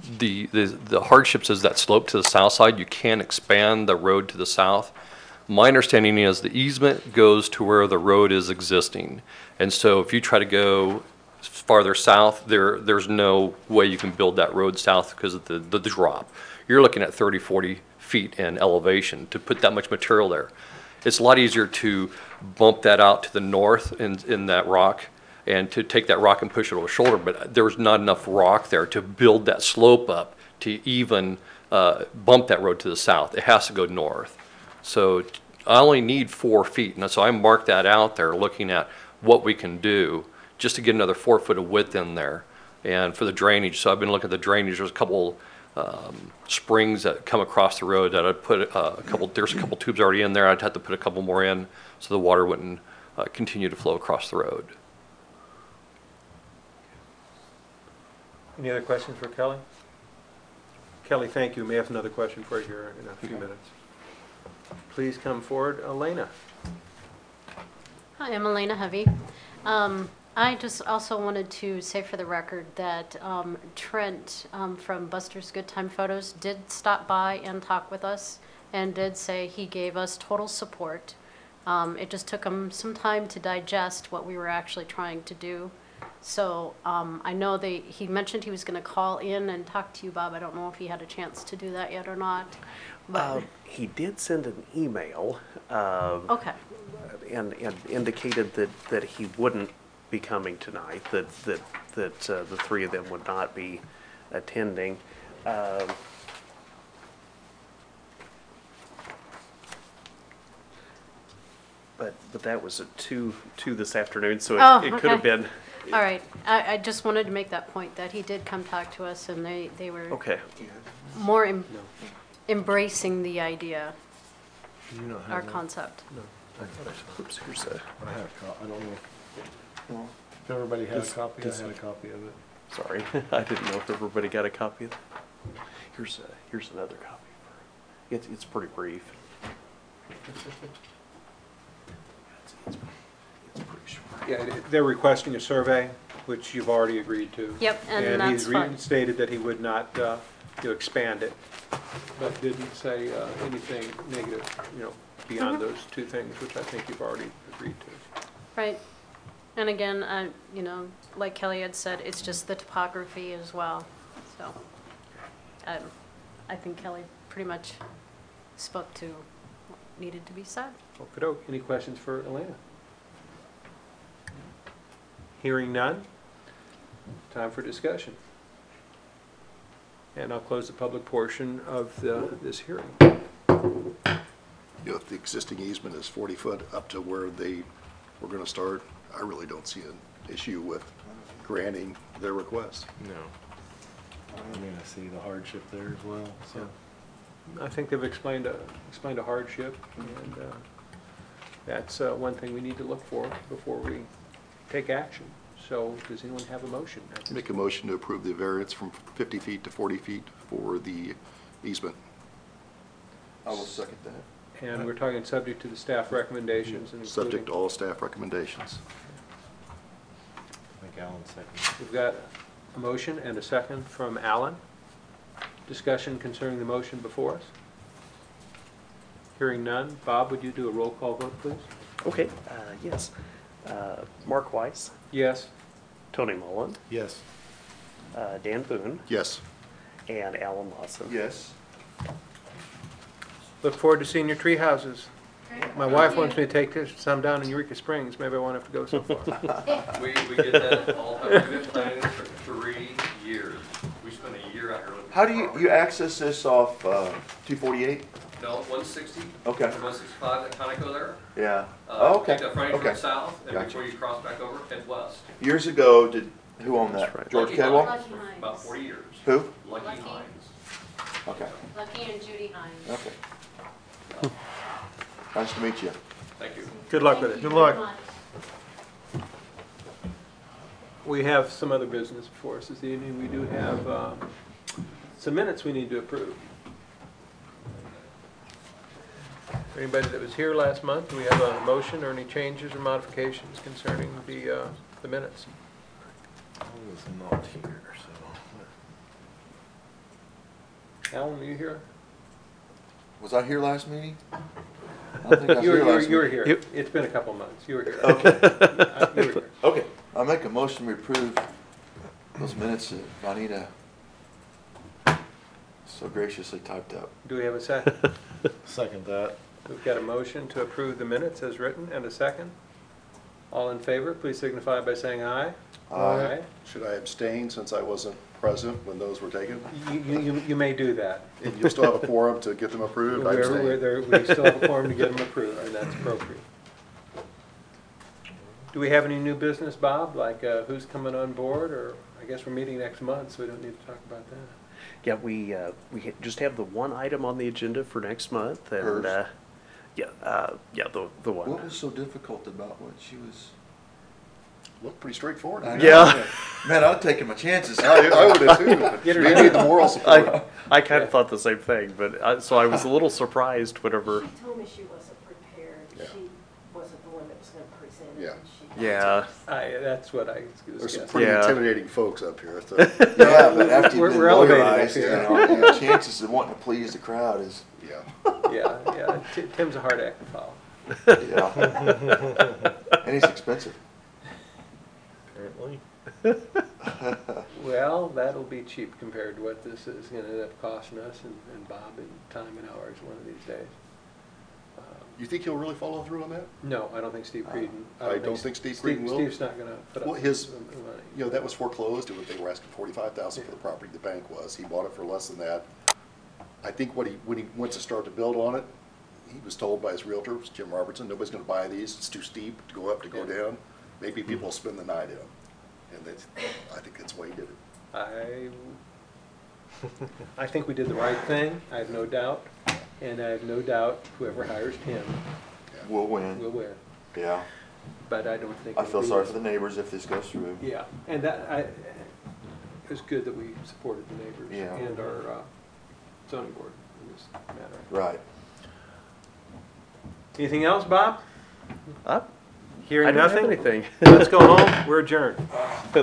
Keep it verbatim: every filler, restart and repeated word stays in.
the, the, the hardships is that slope to the south side. You can't expand the road to the south. My understanding is the easement goes to where the road is existing. And so if you try to go farther south, there, there's no way you can build that road south because of the, the, the drop. You're looking at thirty, forty feet in elevation to put that much material there. It's a lot easier to bump that out to the north in, in that rock and to take that rock and push it over the shoulder, but there's not enough rock there to build that slope up to even uh, bump that road to the south. It has to go north. So I only need four feet, and so I marked that out there looking at what we can do just to get another four foot of width in there. And for the drainage, so I've been looking at the drainage. There's a couple um, springs that come across the road that I'd put uh, a couple, there's a couple tubes already in there. I'd have to put a couple more in so the water wouldn't uh, continue to flow across the road. Any other questions for Kelly? Kelly, thank you. We may have another question for you here in a few minutes. Please come forward, Elena. Hi, I'm Elena Hovey. Um, I just also wanted to say for the record that um, Trent um, from Buster's Good Time Photos did stop by and talk with us and did say he gave us total support. Um, it just took him some time to digest what we were actually trying to do. So um, I know they, he mentioned he was going to call in and talk to you, Bob. I don't know if he had a chance to do that yet or not. But Uh, he did send an email uh, okay. and, and indicated that, that he wouldn't be coming tonight, that, that, that uh, the three of them would not be attending. Um, but but that was at two, two this afternoon, so it, Oh, it okay. could have been. All right. I, I just wanted to make that point that he did come talk to us and they, they were Okay. more em embracing the idea, You don't have our that? concept. Oops, here's a, I have a copy. I don't know. If everybody had a Does- copy, I does- had a copy of it. sorry, I didn't know if everybody got a copy of it. Here's a, here's another copy. It's, it's pretty brief. It's, it's, it's pretty short. Yeah, they're requesting a survey, which you've already agreed to. Yep, and he's that's re- fine. stated that he would not, uh, you know, expand it, but didn't say uh, anything negative, you know, beyond Mhm. those two things, which I think you've already agreed to. Right. And again, I, you know, like Kelly had said, it's just the topography as well. So um, I think Kelly pretty much spoke to what needed to be said. Okey-doke. Any questions for Elena? Hearing none, time for discussion. And I'll close the public portion of the, this hearing. You know, if the existing easement is forty foot up to where they were going to start, I really don't see an issue with granting their request. No. I mean, I see the hardship there as well, so. I think they've explained a, explained a hardship, and uh, that's uh, one thing we need to look for before we take action. So does anyone have a motion? at this Make a motion to approve the variance from fifty feet to forty feet for the easement. I will second that. And we're talking subject to the staff recommendations and Subject to including, all staff recommendations. I think Alan seconded. we've got a motion and a second from Alan. Discussion concerning the motion before us. Hearing none. Bob, would you do a roll call vote, please? Okay, uh, yes. Uh, Mark Weiss, Yes. Tony Mullen, Yes. uh, Dan Boone, Yes. and Alan Lawson. Yes. Look forward to seeing your tree houses. My wife wants me to take this- some down in Eureka Springs. Maybe I won't have to go so far. We, we get that all the time. We've been planning for three years. We spent a year out here looking. How do you, you access this off, uh, two forty-eight? No, one sixty. Okay. one sixty-five, that Conoco there. Yeah. Uh, Oh, okay. Take that frontage from Okay. the south, and Gotcha. before you cross back over, head west. Years ago, did, who owned That's that? right. George Lucky Cadwell? Hines. Lucky Hines. About forty years. Who? Lucky Lucky. Hines. Okay. Lucky and Judy Hines. Okay. Nice to meet you. Thank you. Good luck with it. Good luck. We have some other business before us this evening. We do have um, some minutes we need to approve. Anybody that was here last month, do we have a motion or any changes or modifications concerning the, uh, the minutes? I was not here, so. Alan, are you here? Was I here last meeting? I don't think I was You were, here you were, last you were meeting. here. It's been a couple months. You were here. Okay, Uh, You were here. okay. I'll make a motion to approve those minutes that Bonita so graciously typed up. Do we have a second? Second that. We've got a motion to approve the minutes as written and a second. All in favor, please signify by saying aye. Aye. Should I abstain since I wasn't present when those were taken? You, you, you- you may do that. And you'll still have a quorum to get them approved? I We're, we're abstain. there, we still have a quorum to get them approved, and that's appropriate. Do we have any new business, Bob? Like, uh, who's coming on board, or, I guess we're meeting next month, so we don't need to talk about that. Yeah, we, uh, we ha- just have the one item on the agenda for next month, and, Hers? uh, yeah, uh, yeah, the, the one. What was so difficult about what she was? Looked pretty straightforward. I know. Yeah. Man, I'd taken my chances. I I would have too. Get her We done. need the moral support. I, I kind of thought the same thing, but, I- so I was a little surprised whenever, She told me she wasn't prepared. Yeah. She wasn't the one that was gonna present it. Yeah. and she- yeah. I, that's what I was There's some guessing. pretty Yeah. intimidating folks up here. so- Yeah, but after We're- you've been we're elevated up motorized, you here. know, your chances of wanting to please the crowd is, Yeah. Yeah, yeah, Ti- Tim's a hard act to follow. yeah. And he's expensive. Apparently. Well, that'll be cheap compared to what this is gonna end up costing us and, and Bob in time and hours one of these days. Um, You think he'll really follow through on that? No, I don't think Steve Creedon. I don't think Steve Creedon will. Steve's not gonna put up Well, his- the the money. You know, that was foreclosed, and they were asking forty-five thousand for the property, the bank was. He bought it for less than that. I think what he, when he went to start to build on it, he was told by his realtor, Jim Robertson, nobody's gonna buy these, it's too steep to go up, to go Yeah. down. Maybe people will spend the night in them. And that's, I think that's why he did it. I, I think we did the right thing, I have no doubt, and I have no doubt whoever hires Tim We'll win. will win, Yeah. but I don't think. I it'll feel be- sorry for the neighbors if this goes through. Yeah, and that, I, it was good that we supported the neighbors Yeah. and our uh, zoning board in this matter. Right. Anything else, Bob? Uh, I Hearing don't have nothing? anything. Let's go home, we're adjourned.